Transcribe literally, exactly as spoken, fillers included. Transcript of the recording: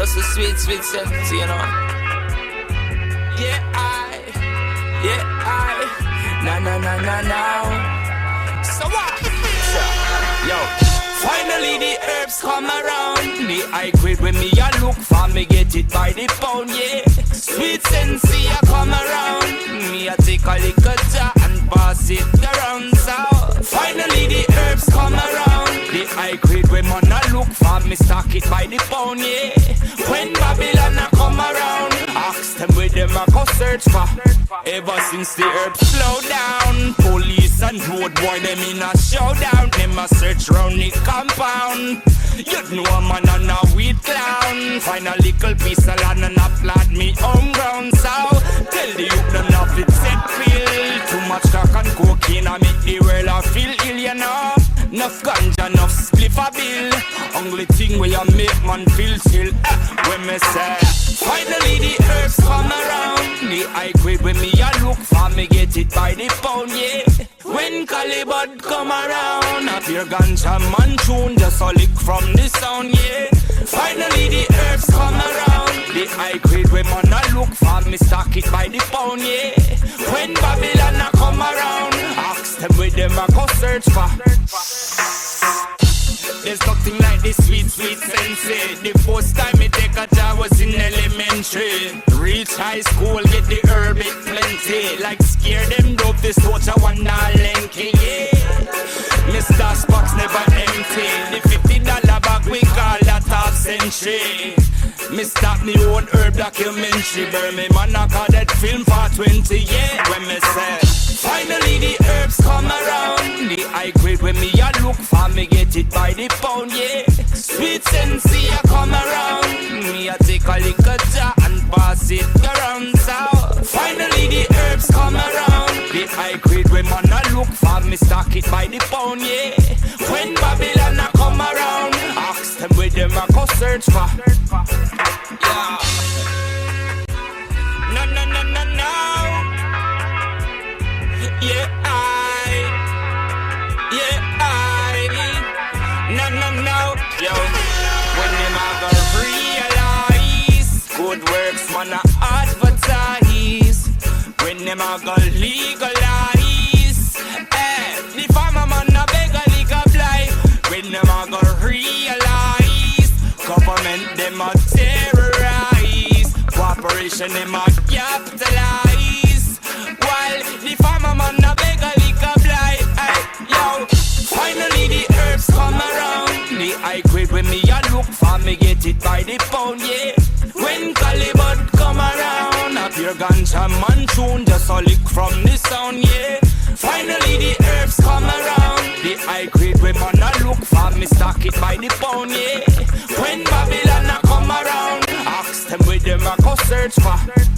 just a sweet, sweet sense, you know. Yeah, I, yeah, I, na na na na na. So what? So, yo, finally the herbs come around. The high grade when me a look for, me get it by the pound, yeah. Sweet sense, I come around. Me a take a little jar and pass it around. So, finally the herbs come around. The high grade when man a look for, me stock it by the pound, yeah. When Babylon a come around, ask them where them a go search for. Ever since the herbs slow down, police and road boy them in a showdown. Them a search round the compound. You know a man and a weed clown. Find a little piece of land and a plant me home ground. So tell the youth them not fit set feel. Too much crack and cocaine I make the world a feel ill, you know. Enough ganja, enough spliff a bill. Only thing where you make man feel chill, eh, when me say finally the herbs come around. The high grade when me a look for, me get it by the pound, yeah. When Calibut come around, a pure ganja man tune, just a lick from the sound, yeah. Finally the herbs come around. The high grade when man a look for, me stock it by the pound, yeah. When Babylon a come around, ask them where them a go search for. There's nothing like this sweet, sweet sensei. The first time me take a job was in elementary. Reach high school, get the herb it plenty. Like scare them dope, this torch a one dollar lanky, yeah. Mister Spock's never empty. The fifty dollar bag we call that half century. Me stop me own herb documentary. Burn me man I call that film for twenty, yeah. When me say finally the herbs come around. The high grade when me a look for, me get it by the pound, yeah. Sweet sense I come around. Me a take a little jar and pass it around. So finally the herbs come around. The high grade when man a look for, me stock it by the pound, yeah. When Babylon a come around, ask them where them a go search for. Yeah. No, no, no, no, no. Yeah, I. Yeah, I. No, no, no. Yo, when them a go realize good works man a advertise. When them a go legalize, eh, the farmer man a beg a legal life. When them a go realize government them a terrorize, cooperation them a capitalize, while the farmer man a beg a legal life. Hey, yo, finally the herbs come around. The high grade when me a look for, me get it by the pound, yeah. When Calibut come around, a pure ganja man tune, just a lick from the sound, yeah. Finally the herbs come around. The high grade when man a look for, me stock it by the pound, yeah. When Babylon a come around, ask them where them a go search for.